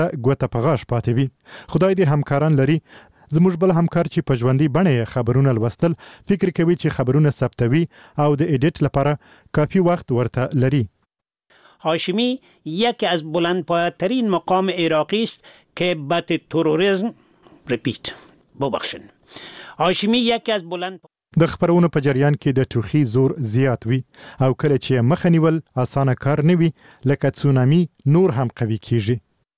ګوته په غاښ پاتې وي. خدای دې همکاران لري. زموږ بل همکار چې په ژوندۍ بڼه خبرونه لوستل فکر کوي چې خبرونه ثبتوي او د ایډیټ لپاره کافی وخت ورته لري. هاشمی یکی از بلندپایه‌ترین مقام عراقی است که بد تروریسم هاشمی یکی از د خبرونو په جریان کې د ټوخي زور زیات وي او کله چې مخه نیول اسانه کار نه وي لکه تسونامي نور هم قوي کیږي.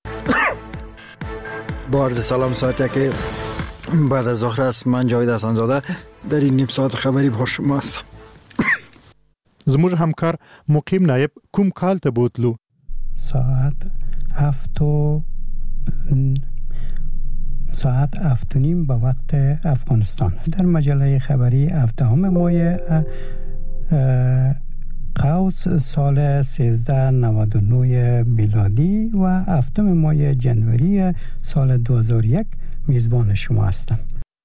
با عرض سلام ساعته که بعد از ظهر است. من جاوید حسن‌زاده در این نیم ساعت خبری با شما هستم. زموږ همکار مقیم نایب کوم کال ته بوتلو؟ ساعت 7:30 به وقت افغانستان. در مجله خبری 7 ماه قوس سال 1399 میلادی و 7 ماه جنوری سال 2001 میزبان شما هستم.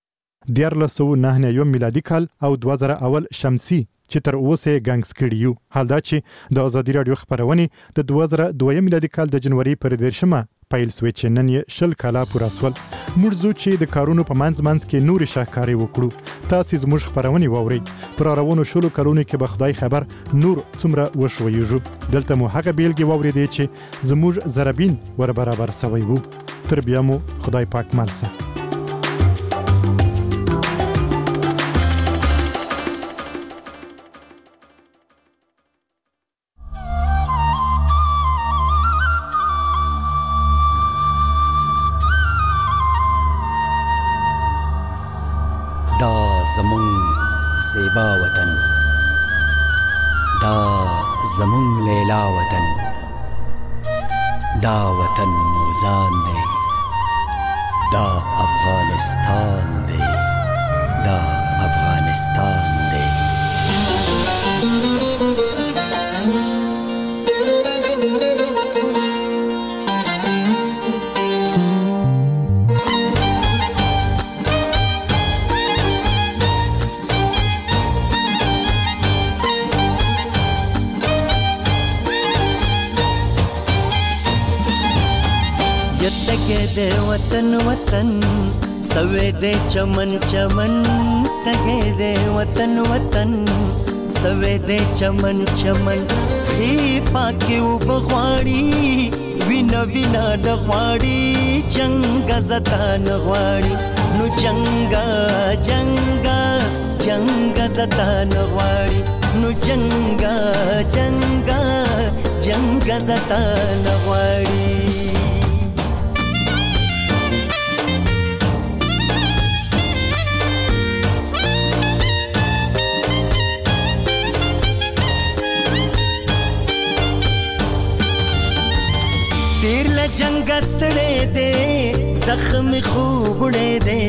1999 میلادي کال او 2000 اول شمسي چې تر اوسه ګنګس کړیو. حال دا چې د ازادي رادیو خبرونه د 2002 میلادي کال د جنوري پر 13 پیل سوي چې نن یې 10 کاله پوره سول. موږ زو چې د کارونو په منځ کې نور شاهکاري وکړو. تاسو زموږ خبرونه واورئ. پر روانو شلو کارونو کې به خدای خبر نور څومره وشويږي. دلته مو هغه بیلګې واورئ چې زموږ زربین ور برابر سوي وو. تر بیا مو خدای پاک مالسه. زمون زیبا وطن، دا زمون لیلا وطن، دا وطن موزان دی، دا افغانستان دی، دا افغانستان دی. تگے دے وطن وطن سوے دے چمن چمن، تگے دے وطن وطن سوے دے چمن چمن. خی پاکی و بغواړي وینا وینا نغواړي، جنگا زتا نغواړي نو جنگا جنگا جنگا زتا نغواړي نو جنگا جنگا جنگا زتا نغواړي. جنگ استڑے دے زخم خوبڑے دے،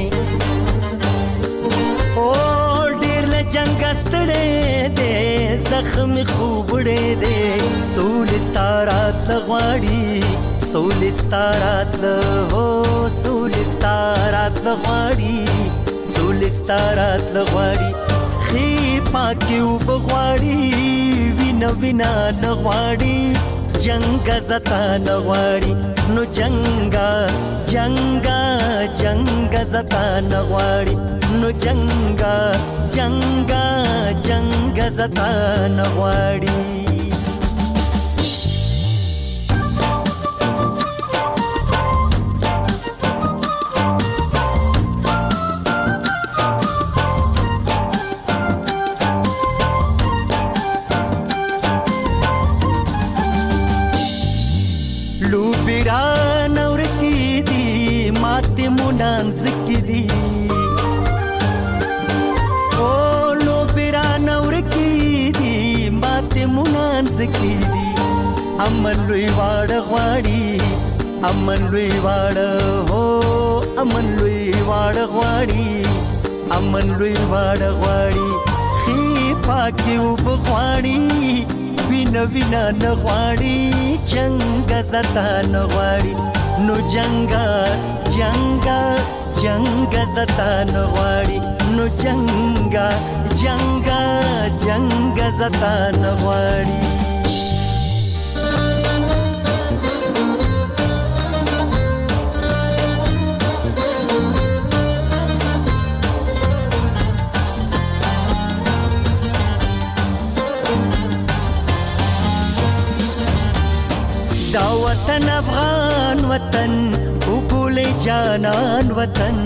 او ډیر له جنگ استڑے دے زخم خوبڑے دے. سولستارات لغواړي سولستارات هو سولستارات لغواړي سولستارات لغواړي. خی پاکی و بغواړي وینا وینا نغواړي، جنگا زتا نغواړي نو جنگا جنگا جنگا زتا نغواړي نو جنگا جنگا جنگا زتا نغواړي. منان زکی دی او لو پیران اور کی دی مات منان زکی دی. امن لوی واړ غواړي امن لوی واړ هو امن لوی واړ غواړي امن لوی واړ غواړي. خی پاکی و بغواړي وینا وینا نغواړي، جنگا زتا نغواړي نو جنگا جنگا جنگا زتا نغواړي نو جنگا جنگا جنگا زتا نغواړي. वतन उगुले जानन वतन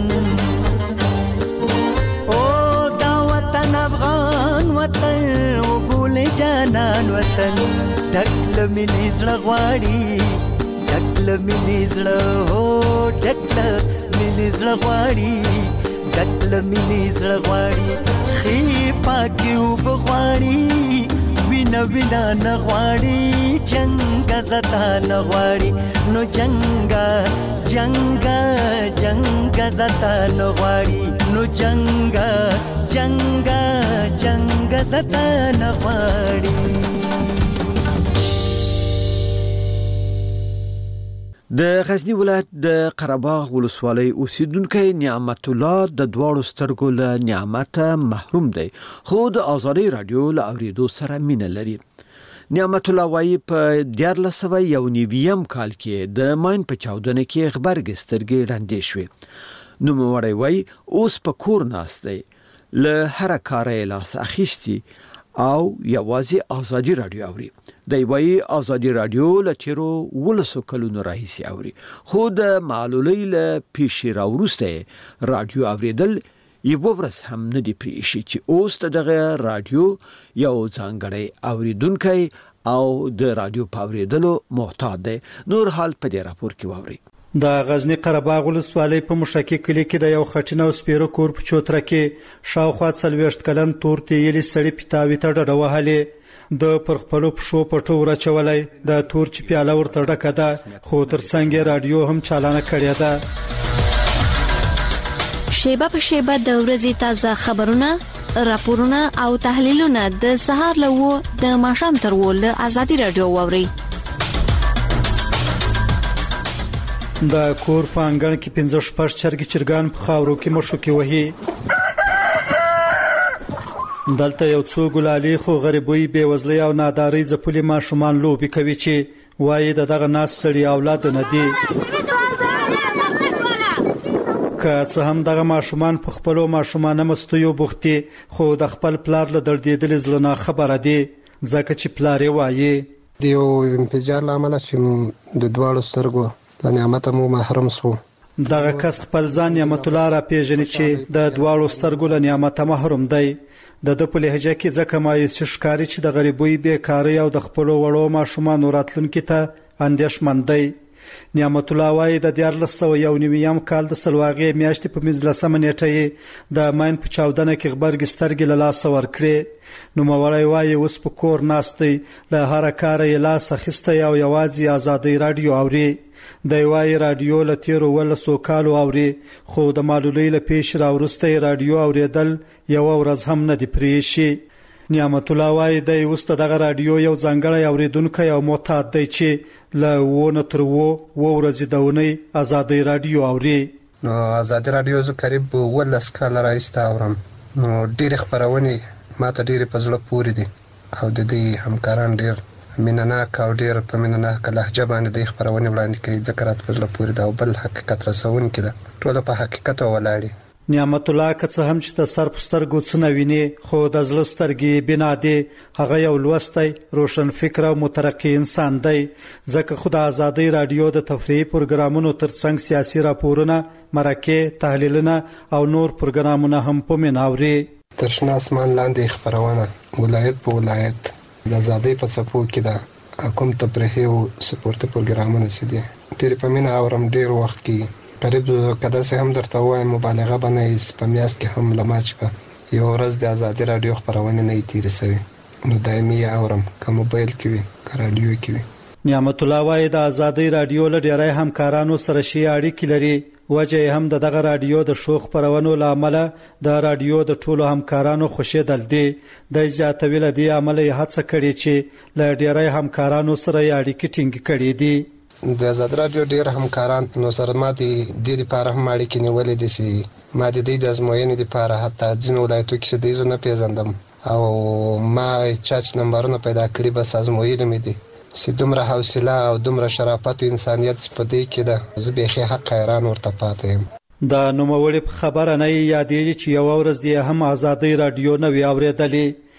ओ दा वतन अफगान वतन उगुले जानन वतन ढकल मिनी زړغواړي ढकल मिनी زړه हो ढकल मिनी زړغواړي ढकल मिनी زړغواړي خي پاکي وبغواړي وینا وینا نغواړي جنگ زتا نغواړي نو جنگا جنگا جنگ زتا نغواړي نو جنگا جنگا جنگ زتا نغواړي. د غزنی ولایت د قرهباغ ولسوالۍ اوسیدونکو نعمت الله د دواړو سترګو له نعمت محروم دی خو د ازادي رادیو له اوریدو سره مینه لري. نعمت الله وايي په 1990 کال کې د ماین په چاودنه کې خبرګ سترګې راندې شوې. نو موړی وايي اوس په کور ناست دی له هر کار لاس اخیستی او یوازې ازادي رادیو اوري. دی وايي ازادي رادیو له تیرو ولسو کلونو راهیسي اوري خو د معلولۍ له پیښې راوروسته رادیو اوریدل یو ورځ هم نه دی پریښی چې اوس دغه رادیو یو ځانګړی اوریدونکی او د رادیو پاوریدلو محتاج دی. نور حال په دې راپور کې واوري. د غزنی قرهباغ ولسوالۍ په مشکی کلی کې د یو خټین او سپیرو کور په چوتره کې شاوخوا 40 کلن تور تیلي سړی پیتاوي ته ډډه وهلې د پرخپلو پښو پټو ورچولای د تور چې پیاله ورته ډکه ده خو ترڅنګ رادیو هم چالانه کړې ده. شیبه په شیبه د ورځې تازه خبرونه راپورونه او تحلیلونه د سهار له و د ماښام تر و له ازادي رادیو واوري. د کور په انګړ کې 15 چرګ چرګان په خاورو کې مشوکي وهي. دلته یو څو ګلالي خو غریبوي بېوزلي او ناداري ځپلي ماشومان لوبي کوي چې وایي دغه ناس سړي اولاد نه دي. که څه هم دغه ماشومان په خپلو ماشومانه مستیو بوختي خو د خپل پلار له دردېدل زړه نه خبره دي ځکه چې پلار یې وایي دیو انفجار لامل چې د دواړو سترګو له نعمت مو محروم شو. دغه کس خپل ځان نعمت الله را پیژني چې د دواړو سترګو له نعمت محروم دی. د په لهجه کې ځکه مایوس ښکاری چې د غریبوي بیکاری او د خپل وړو ماشومان راتلونکي ته اندېښمن دی. نعمت الله وايي د 1991 کال د سلواغې میاشتې په 15 نیټه د ماین په چاودنه کې خبرګ سترګې له لاس ورکړې. نو موړی وايي اوس په کور ناستي له هر کار یې لاس اخیسته او یوازې ازادي رادیو اوري. دی وايي رادیو له تیرو ولسو کالو اوري خو د معلولۍ له پیښ راورسته رادیو اوریدل یو ورځ هم نه دی پریشي. نعمت الله وايي د اوست دغه رادیو یو ځانګړی اوریدونکو او معتاد دی چې له ونه تر ورځې دونی ازادي رادیو اوري. نو ازادي رادیو زه قریب 12 کال راځته اورم. نو ډېر خبرونه ماته ډېر په زړه پورې دي او د دې همکاران ډېر مینناک او ډېر په مینناک لهجه باندې د خبرونه وړاندې کوي ځکه راته په زړه پورې ده او بل حقیقت رسون کړه ټول په حقیقت ولاړی. نعمت الله که څه هم چې د سر په سترګو څه نه ویني خو د زړه سترګې بنا دی. هغه یو لوستی روشن فکر او مترقی انسان دی ځکه خو د ازادي رادیو د تفریحي پروګرامونو ترڅنګ سیاسي راپورونه مرکه تحلیلونه او نور پروګرامونه هم په مناوري. ترشنا اسمان لاندې خبرونه ولایت په ولایت د ازادي په صفو کې ده کوم تفریحي او سپورتي پروګرامونه سدي ډېر په مینا اورم ډېر وخت کې قریب کده سه هم درته وایم مبالغه باندې سپمیاس کې هم لماچ په یو ورځ د ازادي رادیو خبرونه نه تیر سوي نو دایمي اورم کوم موبایل کې وي رادیو کې وي. نعمت الله وايي د ازادي رادیو له ډیری همکارانو سره شي اړیکې لري. وجه هم دغه رادیو د شوخ پرونو لامل د رادیو د ټولو همکارانو خوشیدل دي. د زیاتوي له دې عمل هڅه کړې چې له ډیری همکارانو سره اړیکې ټینګ کړې دي. د ازادي رادیو ډیر همکاران نو سره ماتي د دې لپاره هم اړیکې نیولې دي چې ما د دې د ازموینې لپاره حتی ځینو ولایتو کې د دې نه پیژندم او ما چاچ نمبرونه پیدا کړی بس ازموینې مې دي چې دومره حوصله او دومره شرافت او انسانيت په دې کې ده. زه به حق حیران ورته پاتې یم. دا نوموړی خبره نه یادېږي چې یو ورځ دی هم ازادي رادیو نه وی اوریدلې.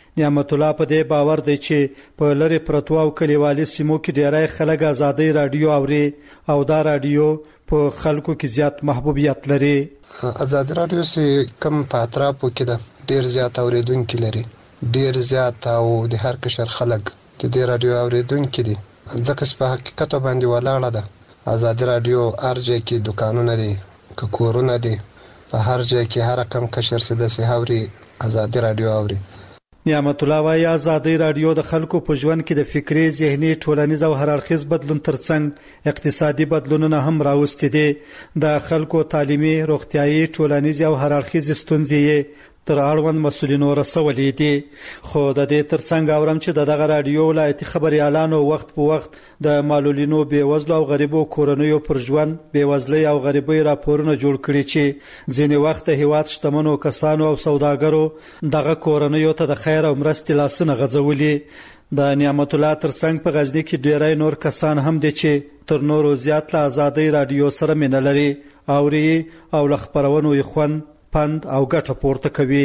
نعمت الله په دې باور دی چې په لری پرتو او کلیوالي سیمو کې ډیری خلک ازادي رادیو اوري او دا رادیو په خلکو کې زیات محبوبیت لري. ازادي رادیو سي کم پاتراپو کې ده ډیر زیات اوریدونکو لري، ډیر زیات او د هر قشر خلک د دې رادیو اوریدونکو دي. ځکه په حقیقت باندې ولاړه ده ازادي رادیو ارجه کې دکانونه دي، کورونه دي، په هر ځای کې هر کم قشر سي د سهوري ازادي رادیو اوري. نعمت الله وايي ازادي رادیو د خلکو په ژوند کې د فکری، ذهني، ټولنیز او هر اړخیز بدلون ترڅنګ اقتصادي بدلونونه هم راوستي دي. د خلکو تعلیمي، روغتيایي، ټولنیز او هر اړخیز ستونزې تر اړوند مسؤلینو رسولې دي. خو د دې ترڅنګ اورم چې دغه رادیو ولایتي خبريالانو وخت په وخت د معلولینو، بیوزلو او غریبو کورنیو پر ژوند، بیوزلۍ او غریبۍ راپورونه جوړ کړي چې ځینې وخت هیواد شتمنو کسانو او سوداګرو دغه کورنیو ته د خیر او مرستې لاسونه غځولي. د نعمت الله ترڅنګ په غزنی کې ډیری نور کسان هم دي چې تر نورو زیات له ازادي رادیو سره مینه لري، اوري او له خبرونو یې خوند، پند او ګټه پورته کوي.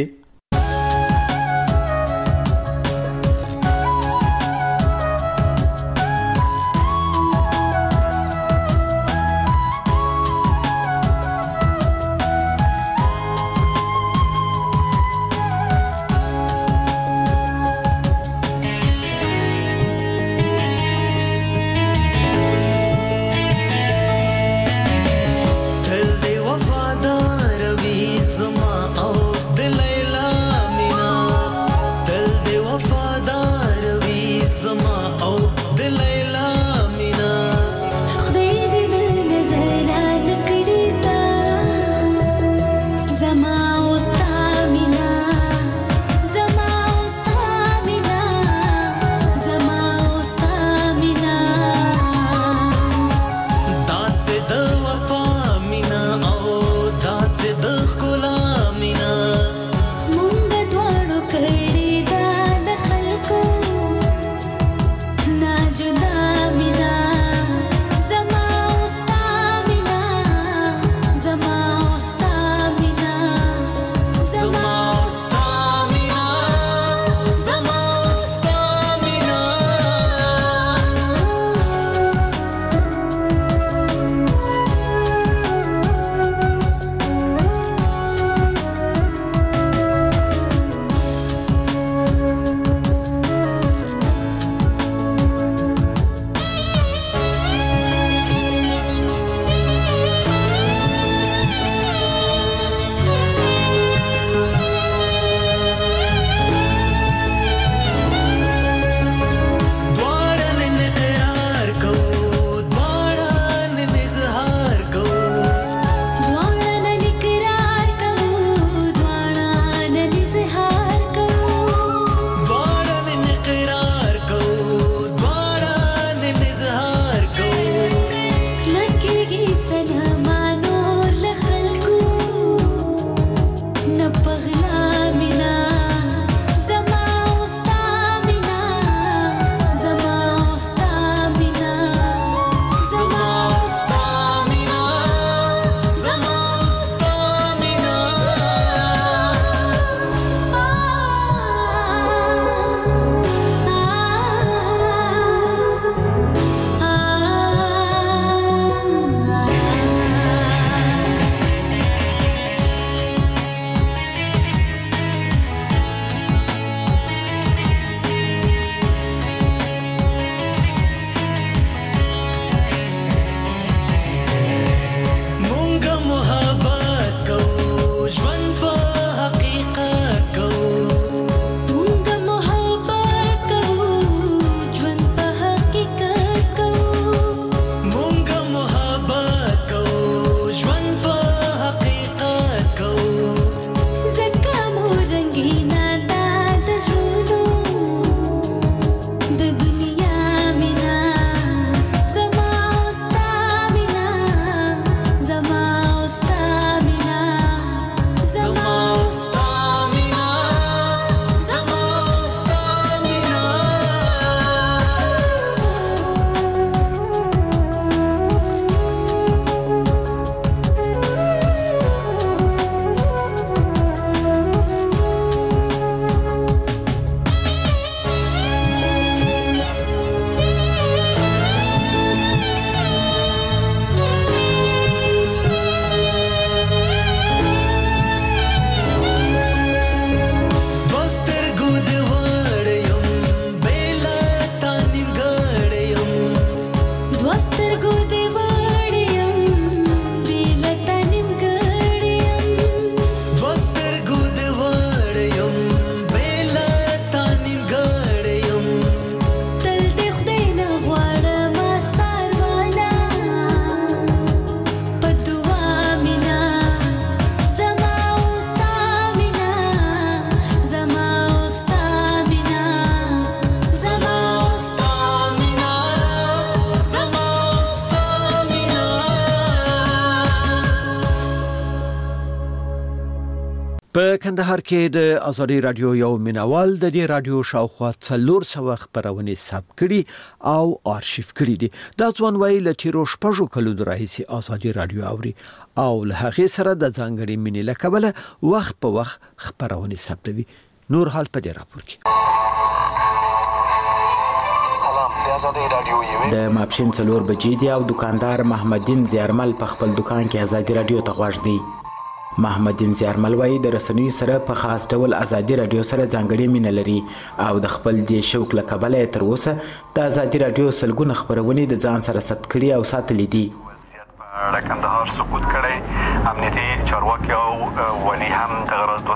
په کندهار کې د ازادي رادیو یو مینوال د دې رادیو شاوخوا 400 خبرونه ثبت کړي او آرشیف کړي دي. دا ځوان وایي له تیرو شپږو کلونو راهیسې ازادي رادیو اوري او له هغې سره د ځانګړي مینې له کبله وخت په وخت خبرونه ثبتوي. نور حال په دې راپور کې. د ماپښین 4 بجې دي او دکاندار محمدین زیارمل په خپل دکان کې ازادي رادیو ته غوږ دی. محمدین زیارمل وایي د رسنیو سره په خاص ډول ازادي رادیو سره ځانګړې مینه لري او د خپل دې شوق له کبله یې تر اوسه د ازادي رادیو سلګونه خبرونې د ځان سره ثبت کړي او ساتلې دي. د کندهار سقوط کړی امنیتي چارواکي او ولي هم د غرض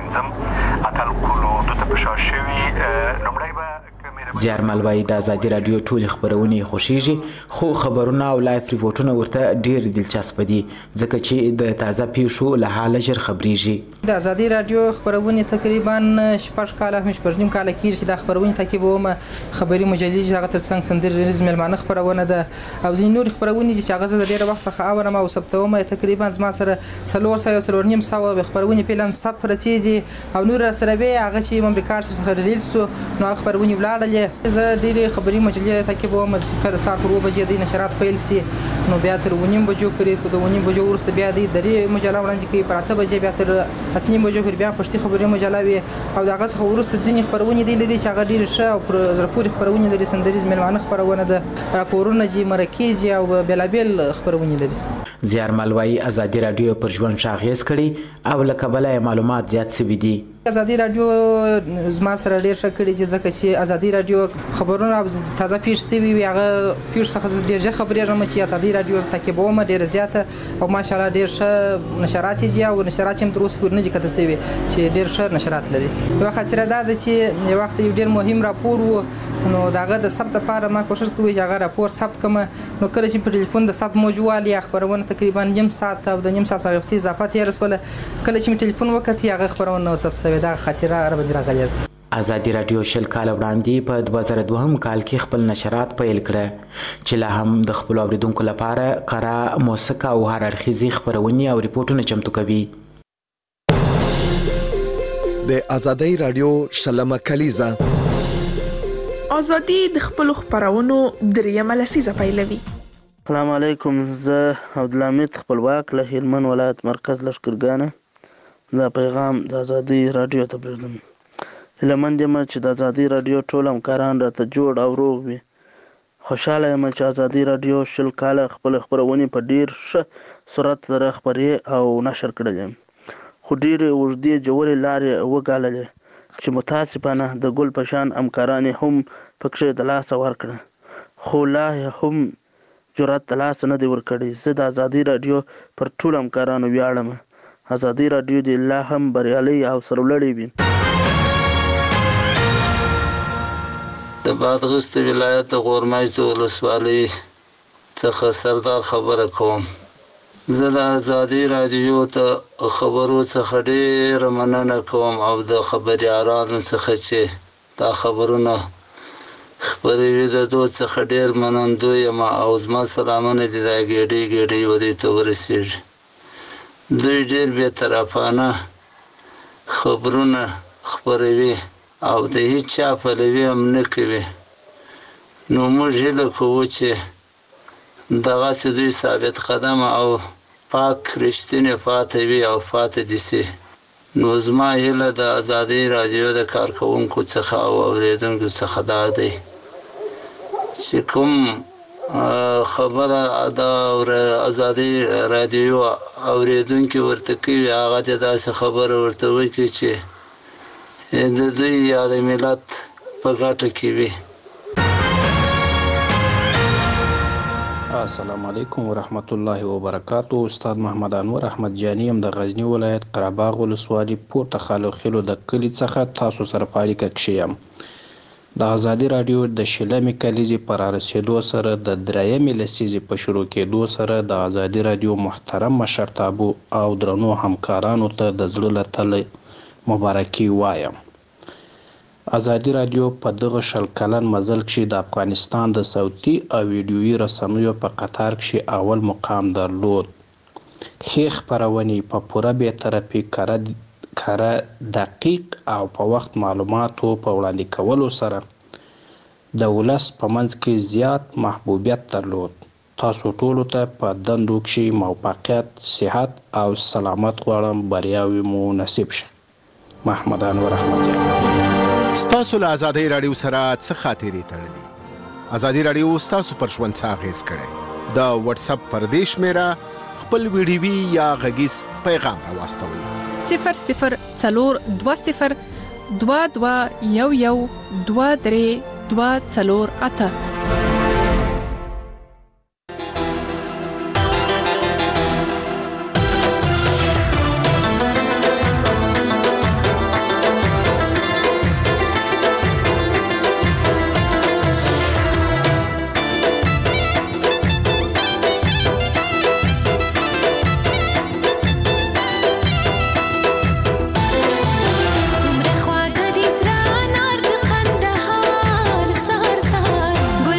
215 اتل قلود ته پشا شوي لومړی به زیارمل وایي د ازادي رادیو ټول خبرونه خوشیږي خو خبرونه او لایف ریپورتونه ورته ډیر دلچسپ دي ځکه چې د تازه پیښو له حاله ژر خبريږي. د ازادي رادیو خبرونه تقریبا 4 کاله هم 4 نیم کاله کېږي چې د خبرونه تعقیبوم. خبري مجلې هغه ترڅنګ سندریز ملمانه خبرونه ده او ځینې نور خبرونه چې هغه د ډیره وخت څخه اورم او ثبتوم. تقریبا زما سره 300 نیم ساو خبرونه پلان ثبت پرتې دي او نور سره به هغه چې امریکا سره ریلیز سو نو خبرونه ولاړل. زه ډېرې خبري مجلې تعقیبوم. کله سهار پر 9 بجې د نشرات پیل سي نو بیا تر 9 بجو پورې په 9 بجو وروسته بیا د درې مجله وړاندې کوي. پر 8 بجې بیا تر 8 بجو پورې بیا پښتو خبري مجله وي او دغه څخه وروسته ځینې خبرونه دي لري چې هغه ډېر ښه او پر زړه پورې خبرونه لري. سندریز ملمانه خبرونه ده راپورونه جي مرکز او بلابل خبرونه لري. زیارمل وایي ازادي رادیو پر ژوند شاغیز کړي او له کبله معلومات زیات سوي دي. ازادي رادیو زما سره ډیر ښه کړي چې ځکه چې ازادي رادیو خبرونه تازه پیښ شوي وي هغه پیښ څخه ډیر ښه خبرېږم چې ازادي رادیو تعقیبوم ډیره زیاته او ماشاءالله ډیر ښه نشرات دي او نشرات هم تر اوسه پورې نه دي کته شوي چې ډیر ښه نشرات لري. یو خاطره دا ده چې یو وخت یو ډیر مهم راپور و نو داغه د ثبت لپاره ما کوشش کوي چې هغه راپور ثبت کړم. نو کله چې په ټلیفون د ثبت موجوالي خبرونه تقریبا نیم ساعت او د نیم ساعت څخه اضافه تیر رسوله. کله چې ټلیفون وکړ هغه خبرونه ثبت شوی دا خاطره راغلی. ازادي رادیو شل کال وړاندې په 2002 کال کې خپل نشرات پیل کړه چې لا هم د خپل اوریدونکو لپاره قره موسیقي او هر اړخیزي خبرونه او ریپورتونه چمتو کوي. د ازادي رادیو شلمه کلیزه ازادي د خپل خبرونو دریمه لسیزه پیلوي. السلام علیکم. زه عبدالحمید خپلواک له هلمند ولایت مرکز لشکرګانه دا پیغام د ازادي رادیو ته پرېږدم. هیلهمند یم چې د ازادي رادیو ټول همکاران راته جوړ او روغ وي. خوشحاله یم چې ازادي رادیو 10 کاله خپل خبرونه په ډیر ښه سرعت سره خبرې او نشر کړل خو ډېرې اوږدې جوړې لارې وګاللې چې متاسفانه د ګل په شان همکاران هم پکښې د لاسه ورکړه خو لا هم جرأت د لاسه نه دی ورکړی. زه د ازادي رادیو پر ټول همکارانو ویاړم. ازادي رادیو دې لا هم بریالۍ او سرلوړې وي. د بادغیس ولایت د غورمایز ولسوالۍ څخه سردار خبره کوم. زه د ازادي رادیو ته خبرو څخه ډېره مننه کوم او د خبریالانو څخه چې دا خبرونه خپروي د دوی څخه ډېر منندوی یم او زما سلامونه دي دا ګېډۍ ودې ته ورسېږي. دوی ډېر بېطرفانه خبرونه خپروي او د هیڅ چا پلوي هم نه کوي. نو موږ هیله کوو چې دغسې دوی ثابت قدم او پاک رښتینې پاتې وي او پاتې دي سي. نو زما هیله د ازادي رادیو د کارکوونکو څخه او اورېدونکو څخه دا دی چې کوم خبره د ازادي رادیو اورېدونکي ورته کوي هغه د داسې خبره ورته وکړي چې د دوی یا د ملت په ګټه کې وي. السلام علیکم ورحمت الله وبرکاتو. استاد محمد انور احمد جانی هم د غزنی ولایت قرهباغ ولسوالۍ پورته خالو خیلو د کلي څخه تاسو سره په اړیکه کې یم. د ازادي رادیو د شلمې کلیزې په رارسېدو سره د درېیمې لسیزې په شروع کېدو سره د ازادي رادیو محترم مشرتابو او درنو همکارانو ته د زړه له تله مبارکي وایم. ازادي رادیو په دغه 10 کلن مزل کې د افغانستان د صوتي او ویډیويي رسنیو په قطار کې اول مقام درلود. ښې خپرونې په پوره بېطرفي کره دقیق او په وخت معلوماتو په وړاندې کولو سره د ولس په منځ کې زیات محبوبیت درلود. تاسو ټولو ته په دندو کې موفقیت، صحت او سلامت غواړم. بریاوې مو نصیب شه. محمد انور احمد جان. ستاسو له ازادۍ راډیو سره څه خاطرې تړلي؟ ازادي راډیو ستاسو پر ژوند څه اغېز کړی؟ د واتس اپ پر دې شمېره خپل ویډیوي یا غږیز پیغام راواستوئ. 004020 2211 2324. سمره خواږه دي زړه انار د قندهار، سهار سهار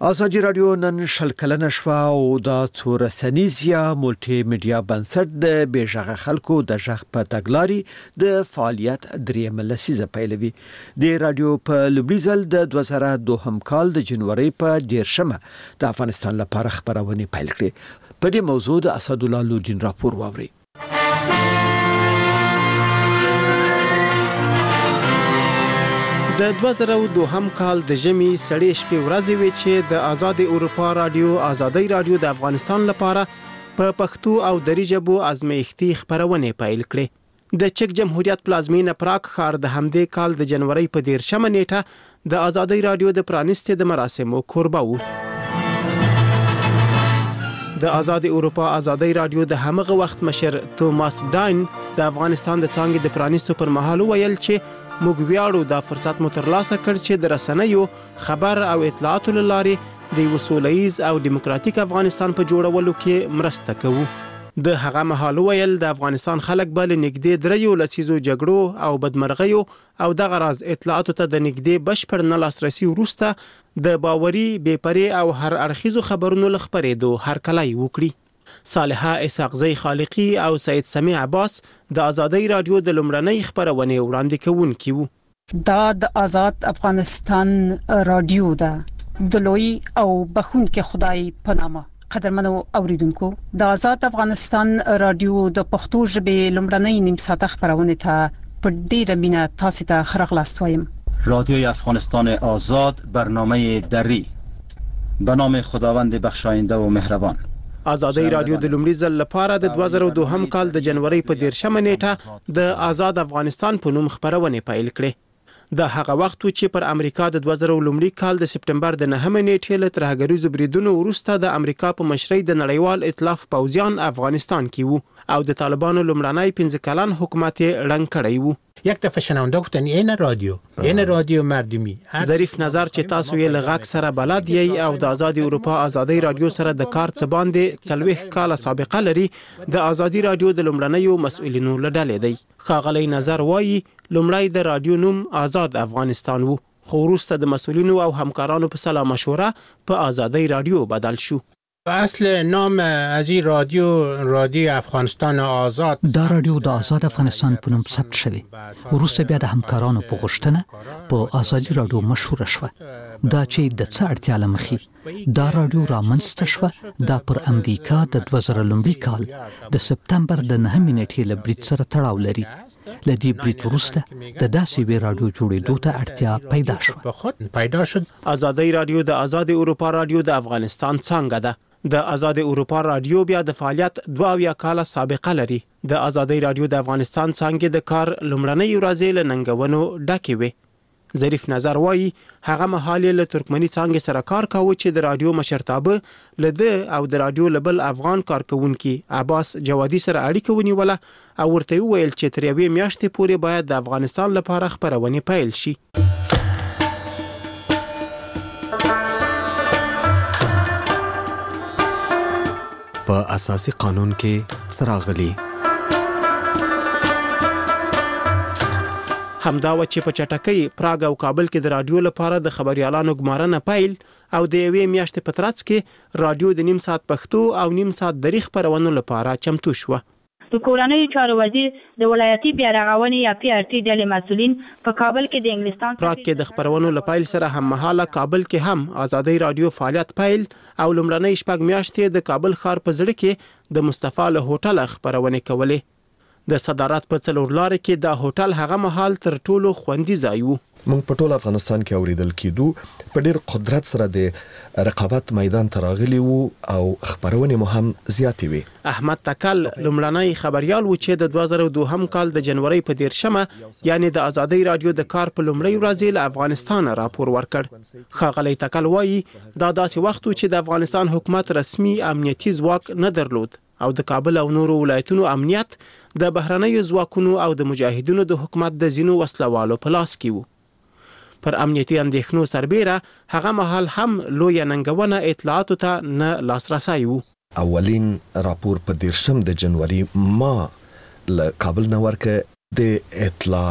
ازادي رادیو نن شل کلنه شوه او د څو رسنیز یا مولټي میډیا بنسټ د بیژغه خلکو د ژغ په تګلاري د فعالیت درېمه لسیزه پیلوي. د رادیو په لومړي ځل د 2002 کال د جنوري په 10 د افغانستان لپاره خبرونه پیل کړې. په دې موضوع د اسد الله لودین راپور واوري. د 2002 کال د ژمي سړې شپې ورځې وې چې د آزاد اروپا رادیو ازادي رادیو د افغانستان لپاره په پښتو او دری ژبو ازمایښتي خبرونه پیل کړې. د چک جمهوریت پلازمینه پراګ ښار د همدې کال د جنوري په 10 نیټه د آزادي رادیو د پرانیستې د مراسمو کوربه و. د آزاد اروپا ازادي رادیو د همغه وخت مشر توماس ډاین د افغانستان د څنګه د پرانیستو پر مهال ویل چې موږ ویاړو دا فرصت مو ترلاسه کړ چې د رسنیو خبر او اطلاعاتو لارې د یو سولهییز او دیموکراتیک افغانستان په جوړولو کې مرسته کوو. د هغه مهال ویل د افغانستان خلک بل نږدې دریو لسیزو جګړو او بدمرغیو او د غراز اطلاعاتو ته د نږدې بشپړ نه لاسرسي وروسته د باوري بېپرې او هر اړخیزو خبرونو لخبرېدو هرکلی وکړي. صالحه اسحاقزی خالقی او سید سمیع عباس د آزادی رادیو د لومړنۍ خبرونه وړاندې کوونکي وو. دا د آزاد افغانستان رادیو ده د لوی او بخونکي خدای په نامه. قدرمنو اوریدونکو، د آزاد افغانستان رادیو د پښتو ژبې لومړنۍ نیم ساعته خبرونه ته په ډیره مینه تاسو ته ښه راغلاست وایم. رادیوی افغانستان آزاد، برنامه دری، به نام خداوند بخشاینده و مهربان. آزادی رادیو د لومړي ځل لپاره د 2002 کال د جنوري په 10 نیټه د آزاد افغانستان په نوم خبرونه پیل کړې. د هغه وخت چې پر امریکا د 2000 کال د سپټمبر د 9 نیټې له ترهګریزو بریدونو وروسته د امریکا په مشرۍ د نړیوال ائتلاف پوځیان افغانستان کې وو او د طالبانو لومړنی 15 کلن حکومت رنګ کړی وو. یک دفعه شنونده گفتن این رادیو مردمی. ظریف نظر چې تاسو یې لغاک سره بلد یی او د آزاد اروپا آزادی رادیو سره د کار څه باندې 40 کال سابقه لري، د آزادی رادیو د لومړنیو مسؤلینو لډلې دی. خاغلی نظر وایي لومړی د رادیو نوم آزاد افغانستان وو، خو وروسته د مسؤلینو او همکارانو په سلا مشوره په آزادی رادیو بدل شو. اصل نام از این رادیو افغانستان آزاد. دا رادیو د آزاد افغانستان په نوم ثبت شوی. وروسته بیا د همکارانو په غوښتنه په آزادی رادیو مشهور شو. دا چې د څه اړتیا لمخې دا رادیو رامنځته شو، دا پر امریکا د 2000 کال د سپتمبر د 9 نیټې له برید سره تړاو لري. لدی برید وروسته د داسې وی رادیو جوړېدو ته اړتیا پیدا شو. آزادی رادیو د آزاد اروپا رادیو د افغانستان څنګه ده. د آزاد اروپا رادیو بیا د فعالیت 22 کال سابقه لري. د آزادی رادیو د افغانستان څنګه د کار لومړنۍ ورځې له ننګونو ډکې وي. ظریف نظر وایي هغه مهال له ترکمنی څنګه سره کار کاوه چې د رادیو مشرتابه لده او د رادیو لبل افغان کارکونکي عباس جوادي سره اړیکه ونیوله او ورته ویل چې تر یوې میاشتې پورې باید د افغانستان لپاره خبرونه پیل شي. په اساسي قانون کې څراغلي همدا و چې په چټکۍ پراګ او کابل کې د رادیو لپاره د خبريالانو ګمارنه پیل او د یوې میاشتې په ترڅ کې رادیو د نیم ساعت پښتو او نیم ساعت دری خبرونو لپاره چمتو شو. د کورنۍ چارو وزیر د ولایتي بیارغونې یا پی ار ټي ډلې مسولین په کابل کې د انګلستان پراګ کې د خبرونو لپاره سره هم مهاله کابل کې هم آزادی رادیو فعالیت پیل او لومړنۍ شپږ میاشتې د کابل ښار په زړه کې د مصطفی له هوټل خبرونه کولې. د صدارت په څلور لار کې د هوټل هغه محل تر ټولو خوندي ځای وو. موږ په ټول افغانستان کې اوریدل کېدو، په ډېر قدرت سره د رقابت میدان ته راغلي وو او خبرونه مو هم زیاتې وي. احمد تکل لومړنی خبريال و چې د 2002 کال د جنوري په 10 یعنی د آزادی رادیو د کار په لومړۍ ورځ له افغانستان راپور ورکړ. خاغلی تکل وایي دا داسې وخت چې د افغانستان حکومت رسمي امنیتي ځواک نه درلود او د کابل او نورو ولایتونو امنیت د بهرنیو ځواکونو او د مجاهدینو د حکومت د زینو وسلوالو په لاس کې وو. پر امنیتي اندېښنو سربېره هغه مهال هم لوی ننګونه اطلاعاتو ته نه لاسرسي وو. اولین راپور په 10 د جنوري ما له کابل نه ورکه د اطلاع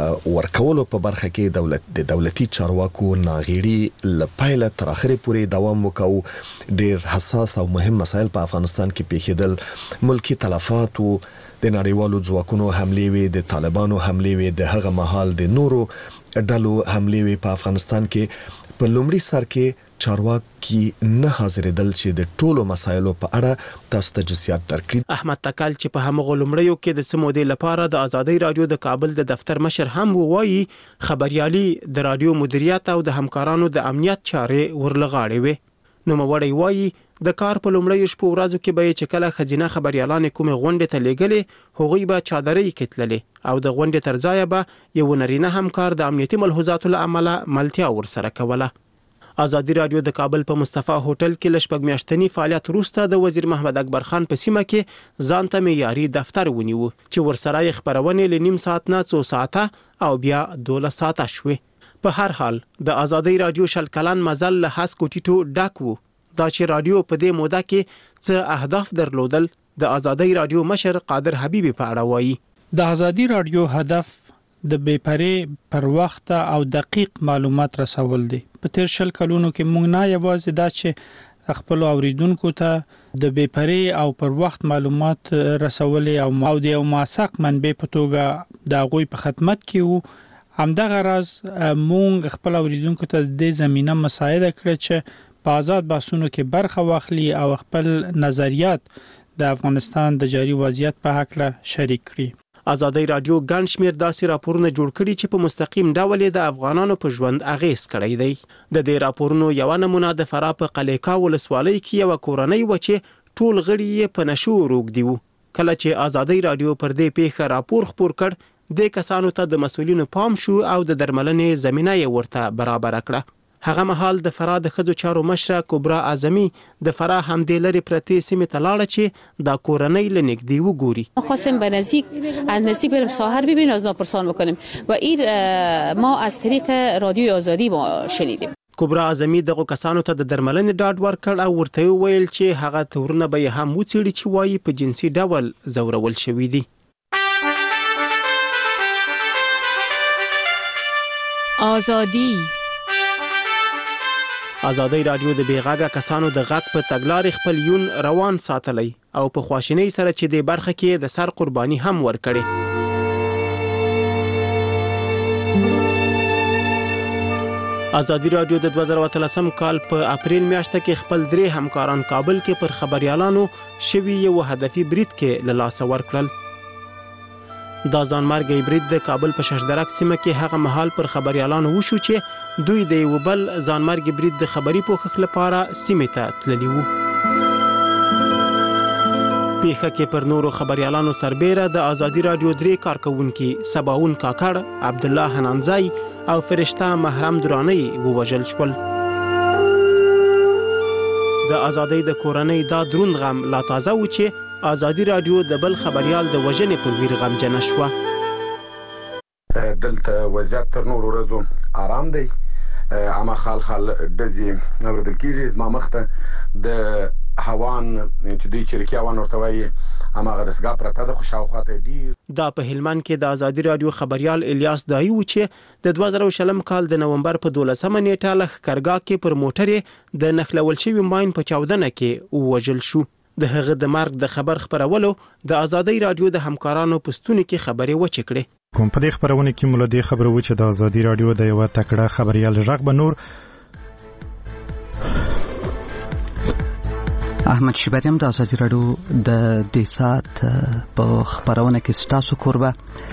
ورکولو په برخه کې د دولتي چارواکو ناغېړي لپاره تر اخره پورې دوام وکاو. ډېر حساس او مهم مسایل په افغانستان کې پیښېدل. ملکی تلفات او د نړیوالو ځواکونو حملې وي، د طالبانو حملې وي، د هغه مهال د نورو ډلو حملې وي په افغانستان کې. په لومړي سر کې چارواکي نه حاضرېدل چې د ټولو مسایلو په اړه تاسو ته جزئیات درکړي. احمد تکل چې په همغه لومړیو کې د سمودې لپاره د آزادۍ رادیو د کابل د دفتر مشر هم وایي خبريالي د رادیو مدیریت او د همکارانو د امنیت چارې ورلغاړي وي. نو موړی وایي د کار په لومړیو شپو ورځو کې به چې کله خزینه خبريالان کومه غونډه ته لېګلې هغوی به چادرې کتللې او د غونډې ترځای به یو نرینه همکار د امنیتي ملحوظاتو له امله ملتیا ورسره کوله. آزادی رادیو د کابل په مصطفی هوټل کې لشپږ میاشتنی فعالیت وروسته د وزیر محمد اکبر خان په سیمه کې ځان ته معیاري دفتر ونیو چې ورسره خبرونه لنیم ساعت نه 2 ساعته او بیا 12 ساعته شوه. په هر حال د آزادی رادیو شل کلن مزل له هسکو ټیټو ډاکو دا چې رادیو په دې موده کې څه اهداف درلودل د آزادی رادیو مشر قادر حبیبی په اړه وایي. د آزادی رادیو هدف د بیپرې پر وخت او دقیق معلومات رسول دي. په تیر شل کلونو کې موږ نه یوازې دا چې خپل اوریدونکو ته د بیپرې او پر وخت معلومات رسول او د موثق منبع په توګه د غوي په خدمت کې وو، همدغه راز موږ خپل اوریدونکو ته د زمينه مساعده کړې چې په آزاد بحثونو کې برخه واخلي او خپل نظریات د افغانستان د جاري وضعیت په حق له شریک کړي. آزادۍ رادیو ګڼ شمېر داسې راپورونه جوړ کړي چې په مستقیم ډول د افغانانو په ژوند اغیز کړی دی. د دې راپورونو یو نمونه د فراه په قلیقا ولسوالۍ کې یو کورنۍ و چې ټول غړي یې په نشو روږدي وو. کله چې آزادۍ رادیو پر دې پیښه راپور خپور کړ د کسانو ته د مسولینو پام شو او د درملنې زمينه یې ورته برابر کړه. هغه مهال د فراه د خځو چارو مشره کبرا اعظمي د فراه همدې لري پرتی سیمه تلاړه چې دا کورنۍ لنګدي وګوري. خواستیم به نزدیک بریم ساحر ببینیم از ناپرسان بکنیم و این ما از طریق رادیو آزادی ما شنیدیم. کبرا اعظمي دغه کسانو ته د درملنې ډاډ ورکړ او ورته ویل چې هغه تورونه به هم وڅېړي چې وایي په جنسي ډول زورول شوی دي. آزادی آزادۍ رادیو د بیغاګه کسانو د غږ په تګلارې خپل یون روان ساتلی او په خواشینۍ سره چې د برخه کې د سر قرباني هم ورکړي. آزادۍ رادیو د 2013 کال په اپریل میاشت کې خپل 3 همکاران کابل کې پر خبريالانو شوی یو هدفي برید کې له لاس ورکړل. دا ځانمرګي برید د کابل په ششدرک سیمه کې هغه محل پر خبريالانو وشو چې دوی د یو بل ځانمرګي برید د خبري پوښښ لپاره سیمه ته تللی وو. پیښه کې پر نورو خبريالانو سربېره د آزادۍ رادیو 3 کارکونکو سباون کاکړ، عبد الله حنانزای او فرشته محرم درانی ووژل شول. د آزادۍ د کورنۍ دا دروند غم لا تازه و چې آزادۍ رادیو د بل خبريال د وژنې په ویر غمجن شوه. دلته وضعیت تر نورو ورځو آرام دی، اما خال دزي اوردل کیږي زما مخته د هوان چې دوی چریکي هوان ورته وایي هماغه د سګا پرته د خوشاوخته ډیر. دا په هلمند کې د آزادۍ رادیو خبريال الیاس دایي و چې د 2020 کال د نومبر په 12 نیټه له ښکارګاه کې پر موټر د نخلول شوی ماین په چاودنه کې وژل شو. د هغه د مرګ د خبر خبرولو د آزادۍ رادیو د همکارانو پستونی کې خبرې وچکړي. کوم په دې خبرونه کې مولدي خبرو چې د آزادۍ رادیو د یو تکړه خبريال ژغ به نور احمد شیبریم د آزادۍ رادیو د دې سات په خبرونه کې ستاسو کوربه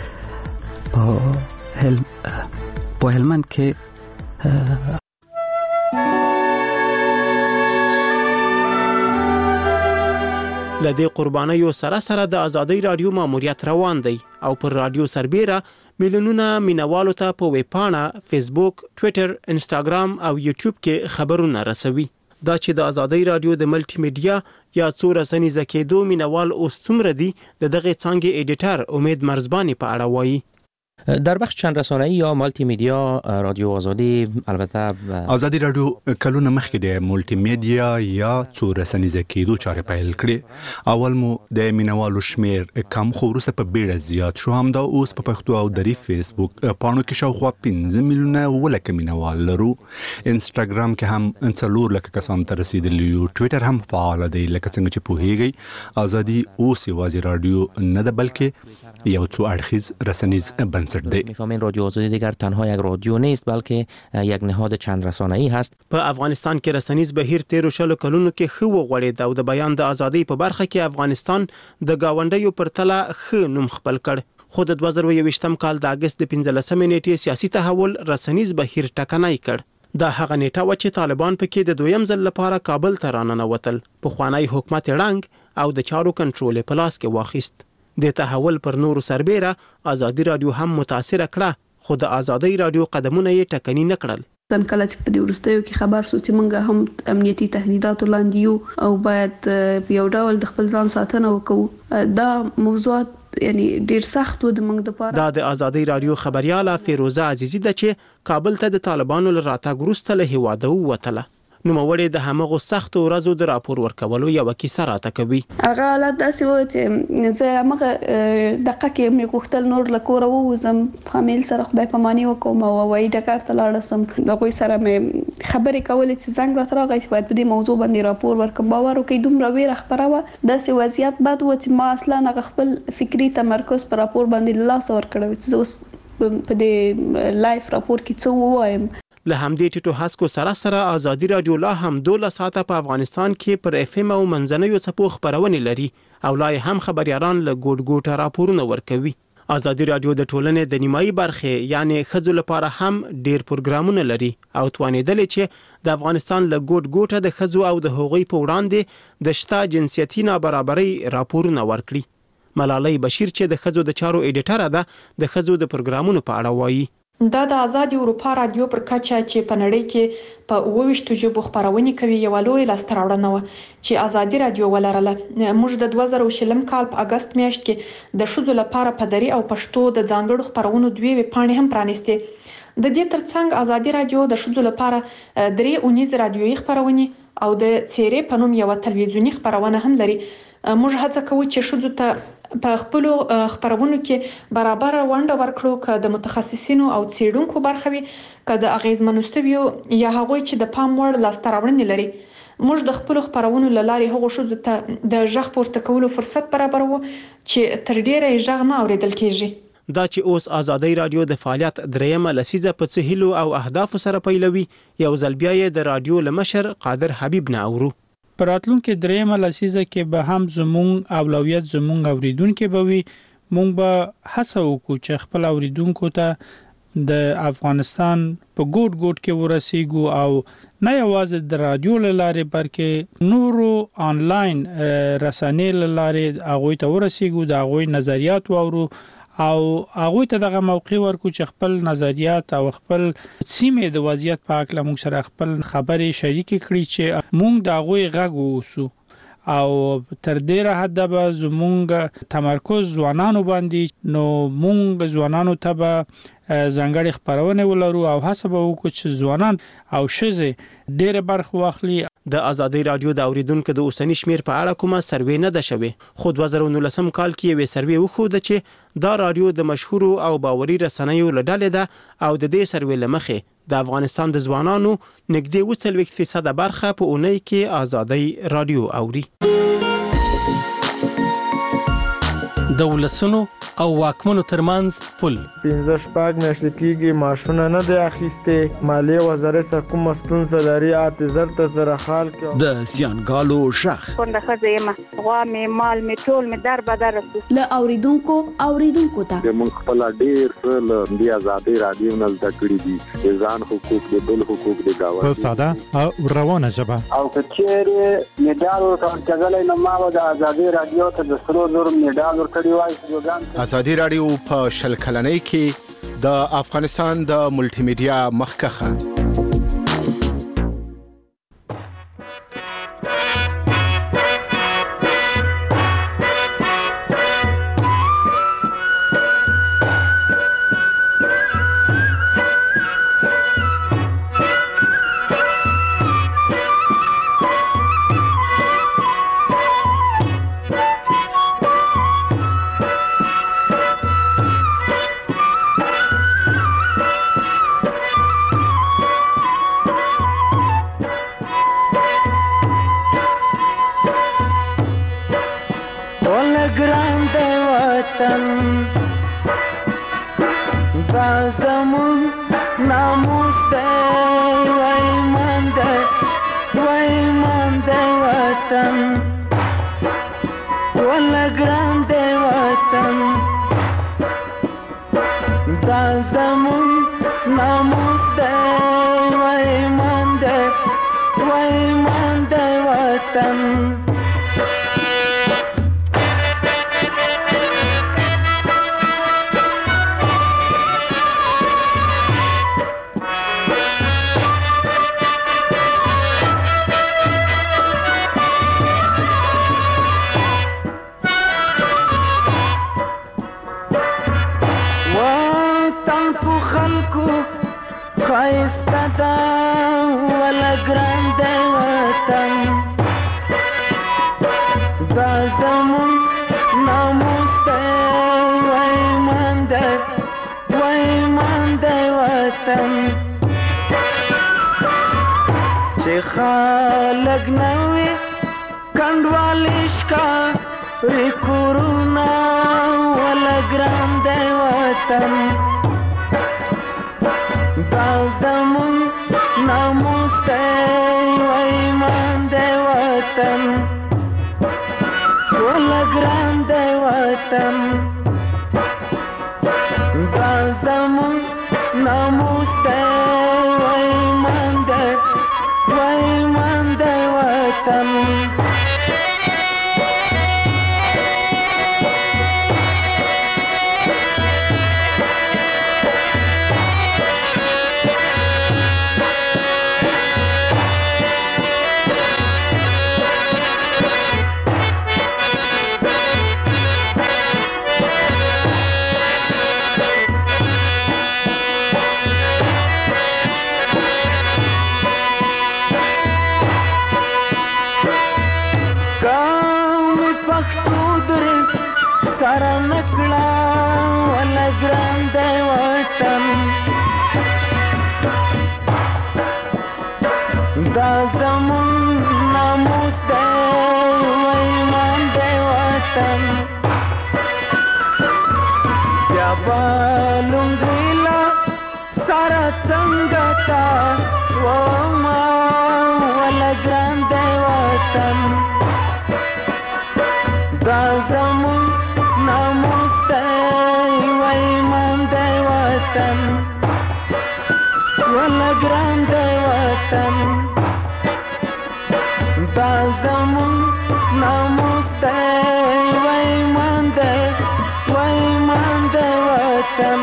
په هلمند کې لدې قربانیو سره د آزادۍ رادیو ماموریت روان دی او پر رادیو سربېره میلیونونه مینوالو ته په ویبپاڼه، فیسبوک، ټوئیټر، انسټاګرام او یوټیوب کې خبرونه رسوي. دا چې د آزادۍ رادیو د ملټي میډیا یا څو رسنیزه کېدو مینوال اوس څومره دي د دغه څانګې ایډیټر امید مرزبانی په اړه وایي. در بخش چند رسانه‌ای یا مالتی میدیا رادیو آزادی البته آزادی رادیو کلونه مخکې د مولټی میډیا یا څو رسنیزه کېدو چارې پیل کړې. اول مو د مینوالو شمیر کم خو وروسته په بیړه زیات شو. همدا اوس په پښتو او دری فیسبوک پاڼو کې شاوخوا 15 میلیونه ولکه مینوال لرو. انستګرام کې هم 4 لکه کسان ته رسیدلی یو. ټوئیټر هم فعال دی. لکه څنګه چې پوهیږئ آزادی اوس یوازې رادیو نه ده بلکې یو څو اړخیز رسنیز بنسټ دی. میفهمین رادیو آزادی دیگر تنها یک رادیو نیست بلکه یک نهاد چند رسانه‌ای هست. په افغانستان کې رسنیز بهیر 13 کلونو کې خو وغوړېد او د بیان د ازادۍ په برخه کې افغانستان د گاونډیو پر تله ښه نوم خپل کړ. خو د 2021م کال د اگست د 15مې نیټې سیاسي تحول رسنیز بهیر ټکنای کړ. دا هغه نیټه و چې طالبان پکې د دویم ځل لپاره کابل ته راننوتل. په خوانی حکومت رنګ او د چارو کنټرول په لاس کې واخیست. د تحول پر نورو سربېره آزادي رادیو هم متاثر کړه، خو د آزادي رادیو قدمونه یې ټکنی نه کړل. کله چې په دې ورستیو کې خبر شو چې موږ هم امنیتي تهدیداتو لاندې یو او باید په یو ډول د خپل ځان ساتنه وکړو، دا موضوعات یعنی ډیر سخت و د موږ لپاره. دا د آزادي رادیو خبرياله فیروزه عزیزی ده چې کابل ته د طالبانو له راتګ وروسته له هیواده ووتله. نو موري د همغه سخت ورځو د راپور ورکولو یو کیسه راته کوي. هغه حالت داسې و چې زه هغه دقیقه کې مې غوښتل نور لکور ووزم، فامیل سره خدای پاماني وکوم او وای ډکار ته لاړم. دغه سره مې خبرې کولې چې زنګ راته راغی چې باید په دې موضوع باندې راپور ورکم. باور وکړئ دومره ویره خبره و، داسې وضعیت بد و چې ما اصلا هغه خپل فکری تمرکز پر راپور باندې لاس ور کړو چې زه په دې لایف راپور کې څه وایم. له همدې ټیټو هڅو سره آزادي رادیو لا هم 12 ساعته په افغانستان کې پر اف ام او منځنیو څپو خبرونه لري او لا هم خبريالان له ګوټ ګوټه راپورونه ورکوي. آزادي رادیو د ټولنې د نیمایي برخه یعنی خځو لپاره هم ډیر پروګرامونه لري او توانیدل چې د افغانستان له ګوټ ګوټه د خځو او د هغوی په وړاندې د شته جنسيتي نابرابرۍ راپورونه ورکړي. ملالۍ بشیر چې د خځو د چارو ایډیټر ده د خځو د پروګرامونو په اړه وایي. دا د آزادي اروپا رادیو پر کچه چې په نړۍ کې په 28 ژبو خبرونه کوي یو لوی لاسته راوړنه و چې آزادي رادیو ولرله. موږ د 2020 کال په اگست میاشت کې د شذو لپاره په دری او پښتو د ځانګړو خبرونو دوی پاڼې هم پرانیستي. د دې ترڅنګ آزادي رادیو د شذو لپاره 3 رادیويي خبرونه او د چیرې په نوم یو تلویزیونی خبرونه هم لري. موږ هڅه کوو چې شذو ته په خپل خبرونو کې برابر ونډه ورکړو، که د متخصصینو او څېړونکو برخه وي، که د اغیزمنوستویو یا هغوی چې د پام وړ لاسته راوړنې لري. موږ د خپل خبرونو له لارې هغو ښځو ته د غږ پورته کولو فرصت برابروو چې تر ډیره یې غږ نه اوریدل کیږي. دا چې اوس آزادي رادیو د فعالیت دریمه لسیزه په سهیلو او اهداف سره پیلوي، یو ځل بیا یې د رادیو لمشر قادر حبیب نه اورو. په راتلونکي دریمه لسیزه کې به هم زموږ اولویت زموږ اوریدونکو به وي. موږ به هڅه وکړو چې خپل اوریدونکو ته د افغانستان په ګوټ ګوټ کې ورسیږو او نه یوازې د رادیو لاره بلکې نورو آنلاین رسنۍ لاره هغه ته ورسیږو، د هغه نظریات واورو او هغه ته دغه موقع ورکو چې خپل نظریات او خپل سیمه د وضعیت په اړه موږ سره خپل خبرې شریک کړي چې موږ د هغه غږ ووسو او تر ډیره حد به زموږ تمرکز ځوانانو باندې. نو موږ ځوانانو ته به ځانګړي خبرونه ولرو او هڅه به وکړو چې ځوانان او ښځې ډیره برخه واخلي. د آزادي رادیو د اوریدونکو د اوسنی شمیر په اړه کومه سروې نه ده شوې، خو 2019 کال کې یو سروې وښوده چې دا رادیو د مشهور او باوري رسنیو له ډلې ده او د دې سروې لمخې د افغانستان د ځوانانو نږدې 40% برخه په اونۍ کې آزادي رادیو اوري. د ولسونو او واکمنو ترمنځ پل 15 میاشتې کېږي ماشونه نه دی اخیسته. مالیه وزارت سره کوم ستونزه لري اعتذار ته سره حال کې د سیانګالو شخ څنګه خزه ما غوا می مال می ټول می در بدر ل اوریدونکو ته موږ خپل ډیر څه د آزادي رادیو نه زده کړی دي، ځان حقوق د بل حقوق د گاونډي په ساده او روانه ژبه او کچېره میډال ورکړل نو ما د آزادي رادیو ته د سرو زر میډال ورکړی وای. آزادي رادیو په شل کلنۍ کې د افغانستان د ملټي میډیا مخکخه وطن دا زمون ناموس دی و ایمان دی وطن ولا ګران دی وطن دا زمون ناموس دی و ایمان دی وطن خایسته دا ولا ګران دی وطن دا زمون ناموس دی و ایمان دی وطن چې خلک نوې کنډوالې ښکاري کورونه ولا ګران دی وطن دا زمون ناموس دی و ایمان دی وطن ولا ګران دی وطن دا زمون ناموس دی و ایمان دی وطن سره نکړه ولا ګران دی وطن دا زمون ناموس دی و ایمان دی وطن بیا به لونګیلا سره څنګه تا وما ولا ګران دی وطن دا زمون ناموس دی و ایمان دی وطن ولا ګران دی وطن دا زمون ناموس دی و ایمان دی وطن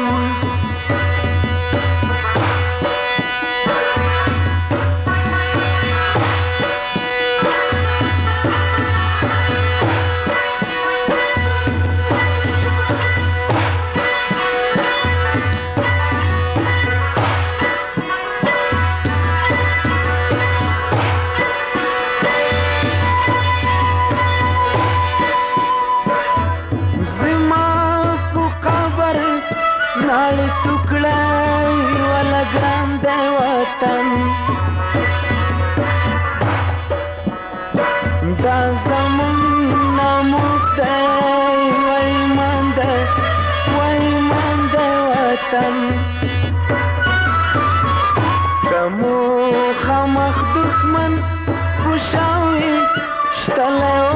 ناړې ټوکړه ولا ګران دی وطن دا زمون ناموس دی و ایمان دی وطن که مو خامخ دښمن خوشاوي شتلی